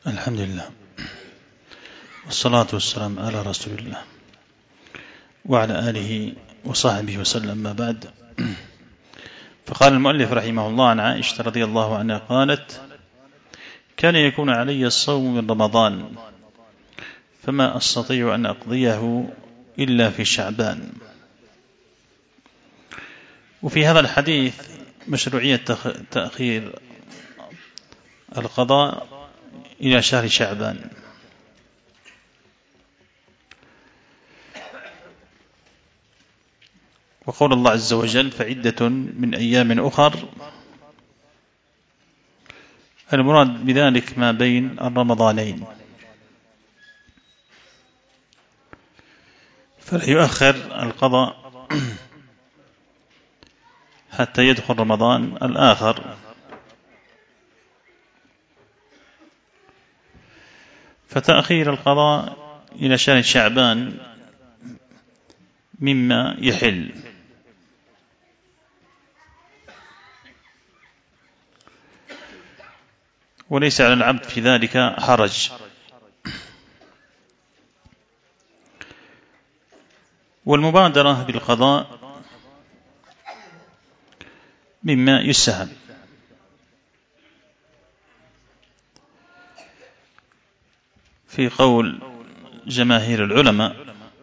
الحمد لله والصلاة والسلام على رسول الله وعلى آله وصحبه وسلم، ما بعد. فقال المؤلف رحمه الله عن عائشة رضي الله عنها قالت: كان يكون علي الصوم من رمضان فما أستطيع أن أقضيه إلا في شعبان. وفي هذا الحديث مشروعية تأخير القضاء إلى شهر شعبان. وقول الله عز وجل: فعدة من أيام أخر، المراد بذلك ما بين الرمضانين، فلا يؤخر القضاء حتى يدخل رمضان الآخر. فتأخير القضاء إلى شهر شعبان مما يحل، وليس على العبد في ذلك حرج. والمبادرة بالقضاء مما يسهل، في قول جماهير العلماء: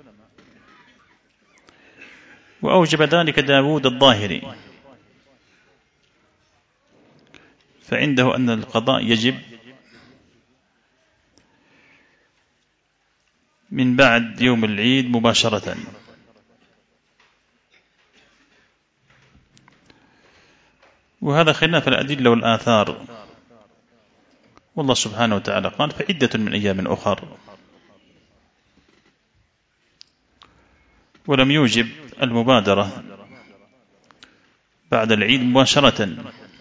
وأوجب ذلك داود الظاهري، فعنده أن القضاء يجب من بعد يوم العيد مباشرة. وهذا خلاف الأدلة والآثار، والله سبحانه وتعالى قال: فعدة من أيام أخر، ولم يوجب المبادرة بعد العيد مباشرة.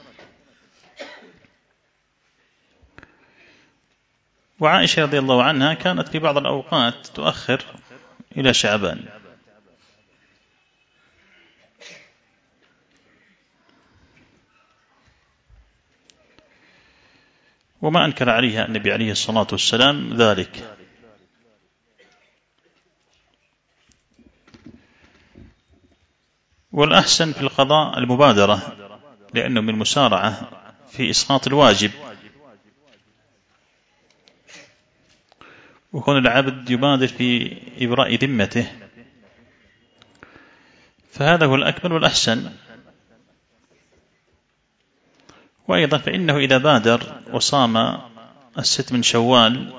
وعائشة رضي الله عنها كانت في بعض الأوقات تؤخر إلى شعبان. وما أنكر عليها النبي عليه الصلاة والسلام ذلك. والأحسن في القضاء المبادرة، لأنه من المسارعة في إسقاط الواجب، وكون العبد يبادر في إبراء ذمته، فهذا هو الأكمل والأحسن. وأيضا فإنه إذا بادر وصام 6 من شوال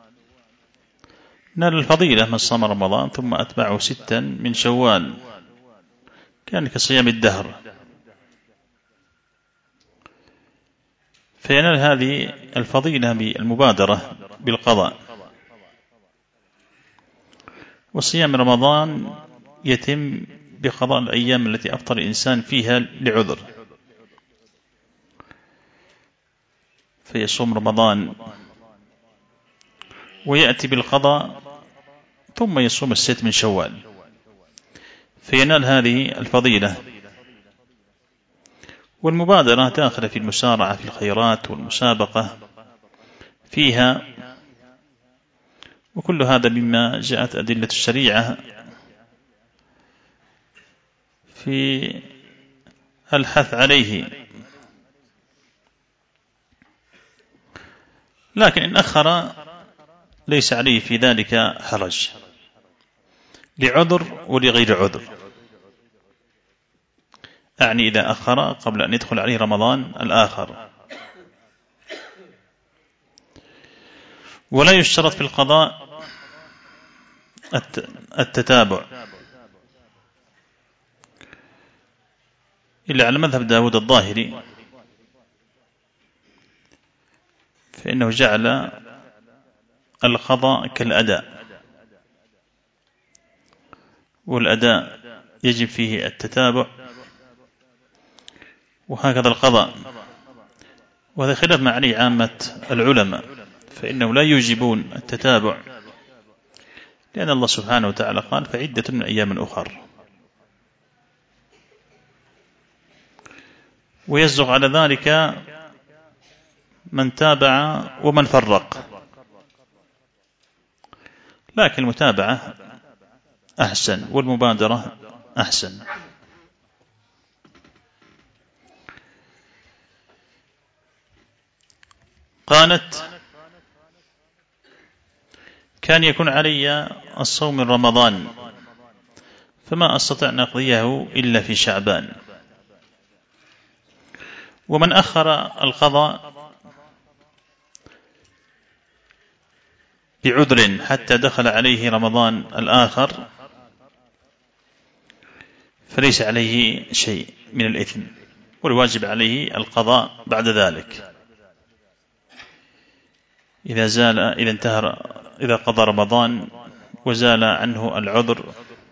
نال الفضيلة من صام رمضان ثم أتبعه 6 من شوال، كان كصيام الدهر، فينال هذه الفضيلة بالمبادرة بالقضاء. وصيام رمضان يتم بقضاء الأيام التي أفطر الإنسان فيها لعذر، فيصوم رمضان ويأتي بالقضاء ثم يصوم 6 من شوال، فينال هذه الفضيلة. والمبادرة داخلة في المسارعة في الخيرات والمسابقة فيها، وكل هذا مما جاءت أدلة الشريعة في الحث عليه. لكن إن أخر ليس عليه في ذلك حرج، لعذر ولغير عذر. أعني إذا أخر قبل أن يدخل عليه رمضان الآخر. ولا يشترط في القضاء التتابع، إلا على مذهب داود الظاهري، فإنه جعل القضاء كالأداء، والأداء يجب فيه التتابع، وهكذا القضاء. وهذا خلاف ما عليه عامة العلماء، فإنه لا يوجبون التتابع، لأن الله سبحانه وتعالى قال: فعدة من أيام أخر. ويصدق على ذلك من تابع ومن فرق، لكن المتابعة أحسن والمبادرة أحسن. قالت: كان يكون علي الصوم من رمضان فما أستطيع أن أقضيه إلا في شعبان، ومن أخر القضاء بعذر حتى دخل عليه رمضان الآخر فليس عليه شيء من الإثم، والواجب عليه القضاء بعد ذلك إذا قضى رمضان وزال عنه العذر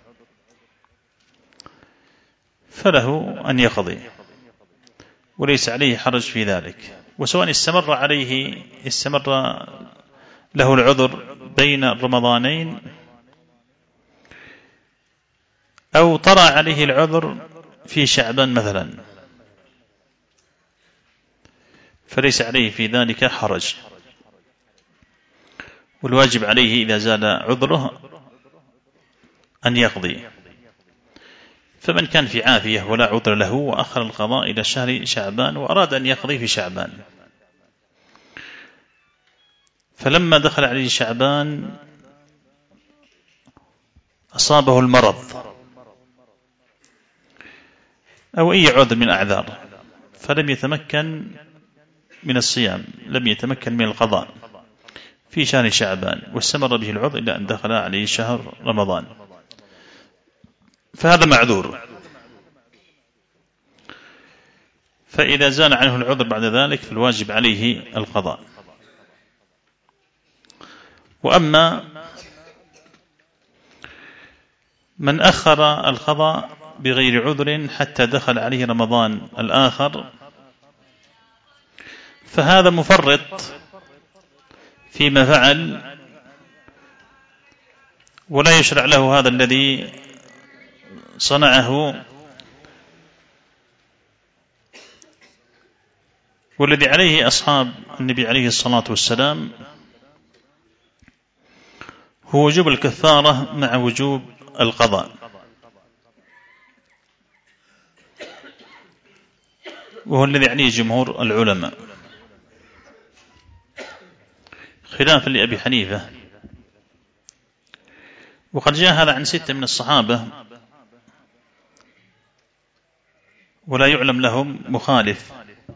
فله أن يقضي وليس عليه حرج في ذلك. وسواء استمر له العذر بين الرمضانين أو طرأ عليه العذر في شعبان مثلا فليس عليه في ذلك حرج، والواجب عليه إذا زال عذره أن يقضي. فمن كان في عافية ولا عذر له وأخر القضاء إلى شهر شعبان وأراد أن يقضي في شعبان، فلما دخل عليه شعبان أصابه المرض أو أي عذر من الأعذار فلم يتمكن من الصيام، لم يتمكن من القضاء في شهر شعبان واستمر به العذر إلى أن دخل عليه شهر رمضان، فهذا معذور. فإذا زال عنه العذر بعد ذلك فالواجب عليه القضاء. وأما من أخر القضاء بغير عذر حتى دخل عليه رمضان الآخر فهذا مفرط فيما فعل، ولا يشرع له هذا الذي صنعه، والذي عليه أصحاب النبي عليه الصلاة والسلام هو وجوب الكفارة مع وجوب القضاء، وهو الذي عليه جمهور العلماء خلافا لأبي حنيفة. وقد جاء هذا عن 6 من الصحابة ولا يعلم لهم مخالف،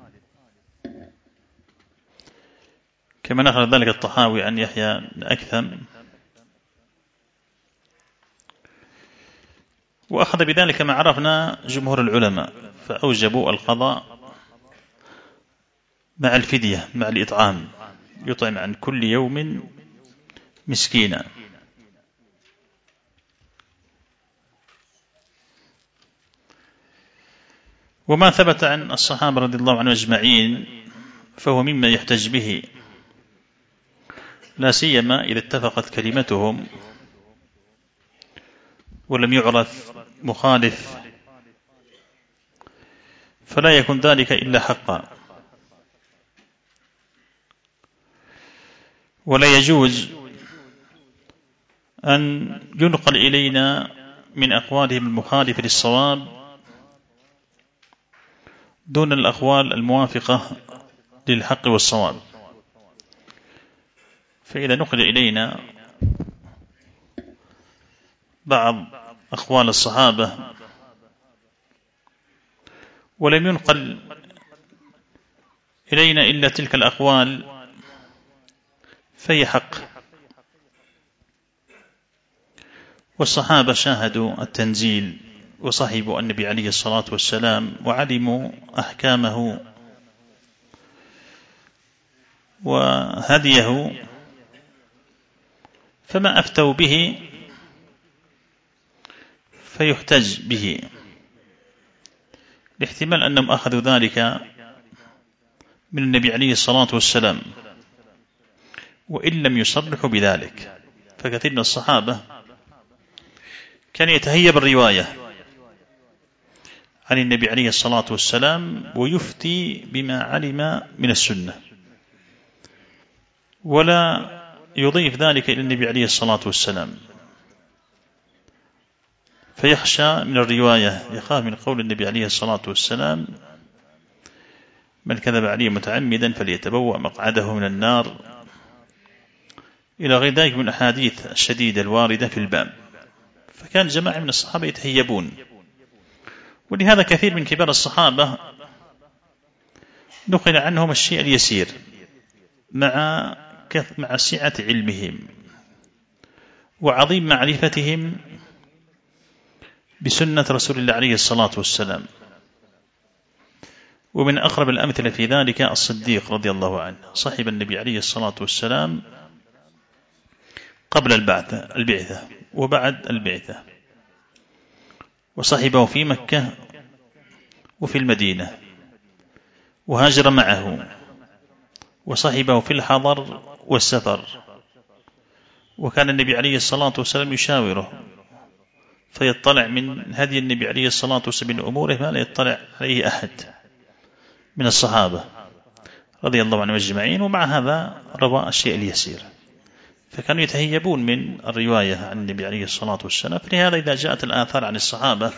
كما نقل ذلك الطحاوي عن يحيى بن أكثم، وأخذ بذلك ما عرفنا جمهور العلماء فأوجبوا القضاء مع الفدية مع الإطعام، يطعم عن كل يوم مسكينا. وما ثبت عن الصحابة رضي الله عنهم أجمعين فهو مما يحتج به، لا سيما إذا اتفقت كلمتهم ولم يعرف مخالف، فلا يكون ذلك إلا حقا. ولا يجوز أن ينقل إلينا من أقوالهم المخالفة للصواب دون الأقوال الموافقة للحق والصواب. فإذا نقل إلينا بعض أقوال الصحابة ولم ينقل إلينا إلا تلك الأقوال فهي حق. والصحابة شاهدوا التنزيل وصحبوا النبي عليه الصلاة والسلام وعلموا أحكامه وهديه، فما أفتوا به فيحتج به، لاحتمال أنهم أخذوا ذلك من النبي عليه الصلاة والسلام وإن لم يصرحوا بذلك. فكثير من الصحابة كان يتهيب الرواية عن النبي عليه الصلاة والسلام ويفتي بما علم من السنة، ولا يضيف ذلك إلى النبي عليه الصلاة والسلام، فيخشى من الرواية، يخاف من قول النبي عليه الصلاة والسلام: من كذب عليه متعمدا فليتبوأ مقعده من النار، إلى غير ذلك من الأحاديث الشديدة الواردة في الباب. فكان جماعة من الصحابة يتهيبون، ولهذا كثير من كبار الصحابة نقل عنهم الشيء اليسير مع سعة علمهم وعظيم معرفتهم بسنة رسول الله عليه الصلاة والسلام. ومن أقرب الأمثلة في ذلك الصديق رضي الله عنه، صاحب النبي عليه الصلاة والسلام قبل البعثة وبعد البعثة، وصاحبه في مكة وفي المدينة، وهاجر معه، وصاحبه في الحضر والسفر، وكان النبي عليه الصلاة والسلام يشاوره فيطلع من هدي النبي عليه الصلاة والسلام من أموره ما لا يطلع عليه أحد من الصحابة رضي الله عنهم أجمعين، ومع هذا روى الشيء اليسير، فكانوا يتهيبون من الرواية عن النبي عليه الصلاة والسلام. فلهذا إذا جاءت الآثار عن الصحابة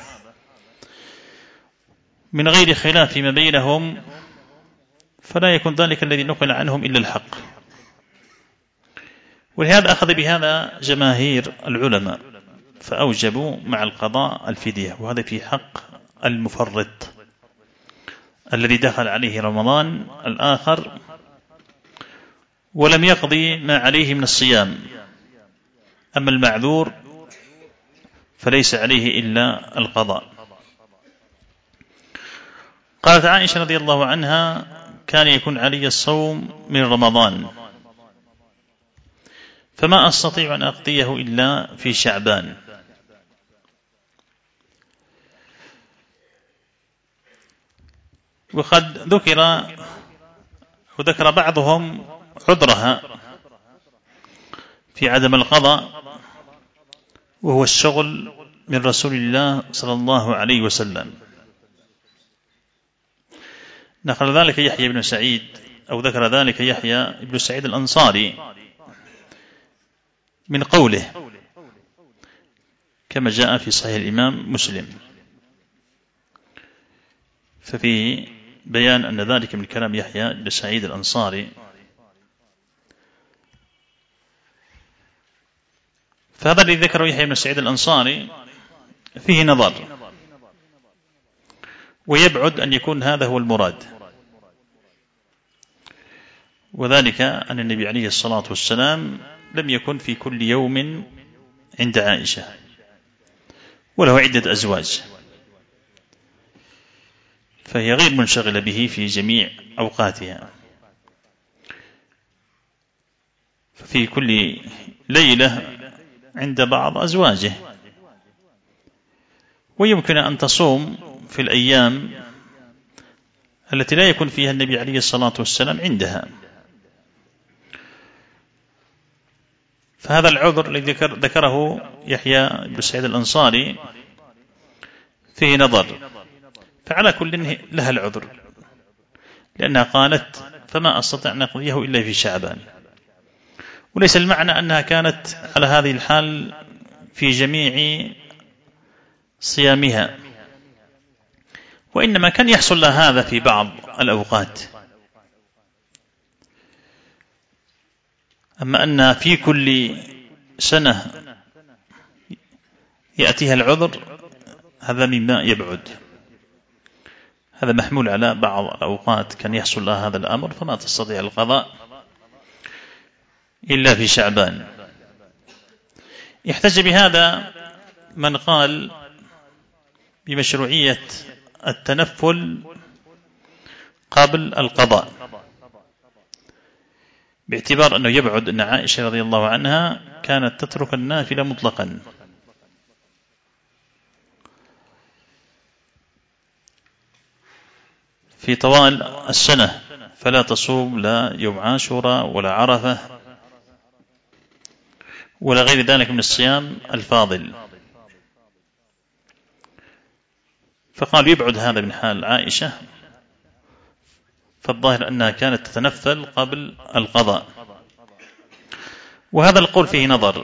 من غير خلاف فيما بينهم فلا يكون ذلك الذي نقل عنهم إلا الحق. ولهذا أخذ بهذا جماهير العلماء فأوجبوا مع القضاء الفدية، وهذا في حق المفرط الذي دخل عليه رمضان الآخر ولم يقضي ما عليه من الصيام. أما المعذور فليس عليه إلا القضاء. قالت عائشة رضي الله عنها: كان يكون علي الصوم من رمضان فما أستطيع أن أقضيه إلا في شعبان. وقد ذكر بعضهم عذرها في عدم القضاء وهو الشغل من رسول الله صلى الله عليه وسلم. نقل ذلك يحيى بن سعيد، أو ذكر ذلك يحيى بن سعيد الأنصاري من قوله كما جاء في صحيح الإمام مسلم، ففيه بيان أن ذلك من كلام يحيى بن سعيد الأنصاري. فهذا الذي ذكره يحيى بن سعيد الأنصاري فيه نظر، ويبعد أن يكون هذا هو المراد، وذلك أن النبي عليه الصلاة والسلام لم يكن في كل يوم عند عائشة، وله عدة أزواج، فهي غير منشغلة به في جميع أوقاتها، ففي كل ليلة عند بعض أزواجه. ويمكن أن تصوم في الأيام التي لا يكون فيها النبي عليه الصلاة والسلام عندها. فهذا العذر الذي ذكره يحيى بن سعيد الأنصاري فيه نظر، فعلى كل لها العذر، لأنها قالت فما أستطيع أن أقضيه إلا في شعبان. وليس المعنى أنها كانت على هذه الحال في جميع صيامها، وإنما كان يحصل لها هذا في بعض الأوقات. أما أن في كل سنة يأتيها العذر هذا مما يبعد، هذا محمول على بعض الأوقات كان يحصل لها هذا الأمر فما تستطيع القضاء إلا في شعبان. يحتج بهذا من قال بمشروعية التنفل قبل القضاء، باعتبار أنه يبعد أن عائشة رضي الله عنها كانت تترك النافلة مطلقا، في طوال السنة، فلا تصوم لا يوم عاشوراء ولا عرفة ولا غير ذلك من الصيام الفاضل. فقال يبعد هذا من حال عائشة، فالظاهر أنها كانت تتنفل قبل القضاء وهذا القول فيه نظر،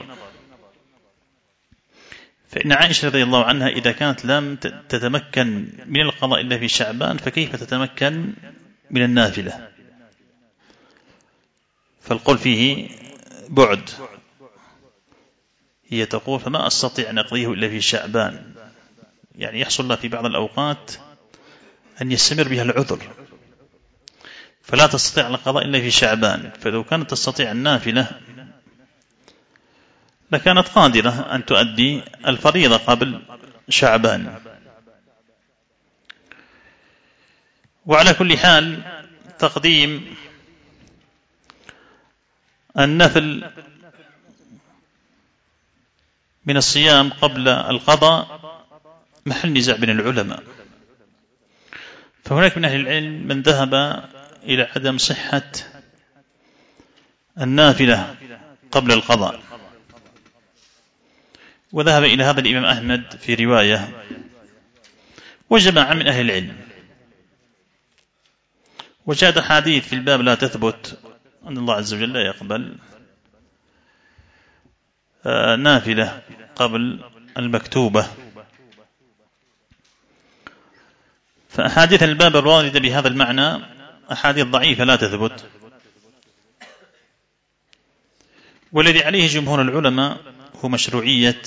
فإن عائشة رضي الله عنها إذا كانت لم تتمكن من القضاء إلا في شعبان فكيف تتمكن من النافلة؟ فالقول فيه بعد. هي تقول فما أستطيع أن أقضيه إلا في شعبان، يعني يحصل لها في بعض الأوقات أن يستمر بها العذر فلا تستطيع القضاء إلا في شعبان، فلو كانت تستطيع النافلة لكانت قادرة أن تؤدي الفريضة قبل شعبان. وعلى كل حال تقديم النفل من الصيام قبل القضاء محل نزاع بين العلماء، فهناك من أهل العلم من ذهب إلى عدم صحة النافلة قبل القضاء، وذهب إلى هذا الإمام أحمد في رواية وجماعة من أهل العلم، وجاءت حديث في الباب لا تثبت أن الله عز وجل لا يقبل نافلة قبل المكتوبة، فأحاديث الباب الواردة بهذا المعنى أحاديث ضعيفة لا تثبت. والذي عليه جمهور العلماء هو مشروعية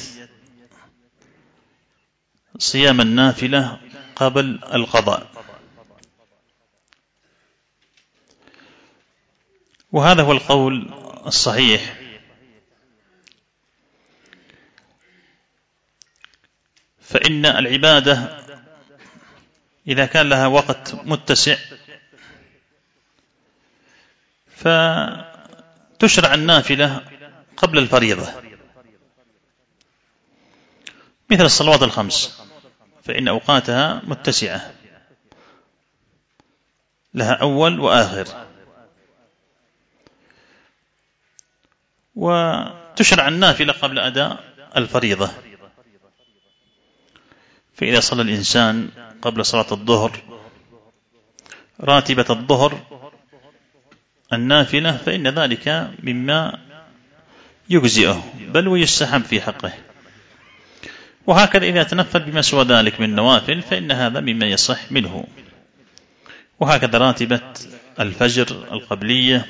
صيام النافلة قبل القضاء، وهذا هو القول الصحيح، فإن العبادة إذا كان لها وقت متسع فتشرع النافلة قبل الفريضة، مثل الصلوات الخمس فإن أوقاتها متسعة لها أول وآخر، وتشرع النافلة قبل أداء الفريضة. فإذا صلى الإنسان قبل صلاة الظهر راتبة الظهر النافلة فإن ذلك مما يجزئه بل ويستحب في حقه، وهكذا إذا تنفل بما سوى ذلك من النوافل فإن هذا مما يصح منه، وهكذا راتبة الفجر القبلية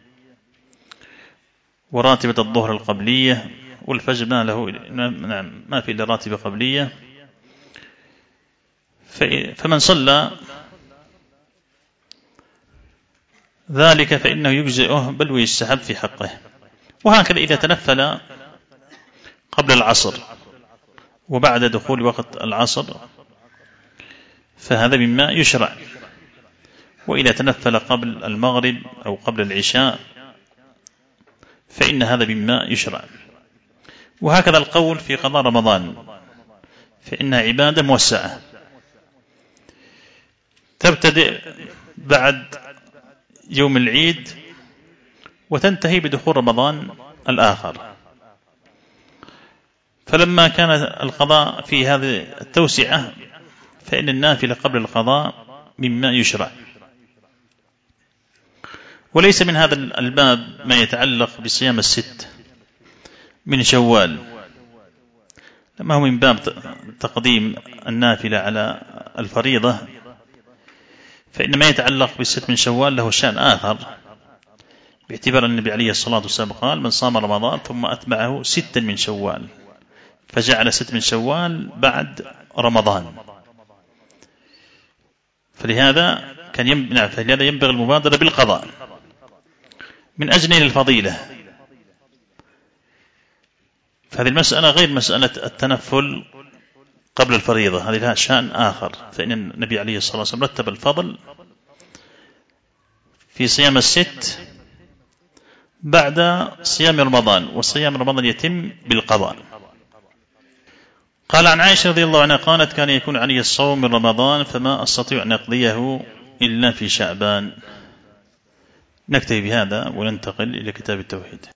وراتبة الظهر القبلية، والفجر ما في إلا راتبة قبلية، فمن صلى ذلك فإنه يجزئه بل ويستحب في حقه. وهكذا إذا تنفل قبل العصر وبعد دخول وقت العصر فهذا مما يشرع، وإذا تنفل قبل المغرب أو قبل العشاء فإن هذا مما يشرع. وهكذا القول في قضاء رمضان فإنها عبادة موسعة تبتدئ بعد يوم العيد وتنتهي بدخول رمضان الآخر، فلما كان القضاء في هذه التوسعة فإن النافلة قبل القضاء مما يشرع. وليس من هذا الباب ما يتعلق بصيام الست من شوال، لما هو من باب تقديم النافلة على الفريضة، فإن ما يتعلق بالست من شوال له شأن آخر، باعتبار النبي عليه الصلاة والسلام قال من صام رمضان ثم أتبعه 6 من شوال، فجعل 6 من شوال بعد رمضان، فلهذا ينبغي المبادرة بالقضاء من أجل الفضيلة. فهذه المسألة غير مسألة التنفل قبل الفريضة، هذه لها شأن آخر، فإن النبي عليه الصلاة والسلام رتب الفضل في صيام الست بعد صيام رمضان، وصيام رمضان يتم بالقضاء. قال عن عائشة رضي الله عنها قالت كان يكون علي الصوم من رمضان فما أستطيع أن أقضيه إلا في شعبان. نكتفي بهذا وننتقل إلى كتاب التوحيد.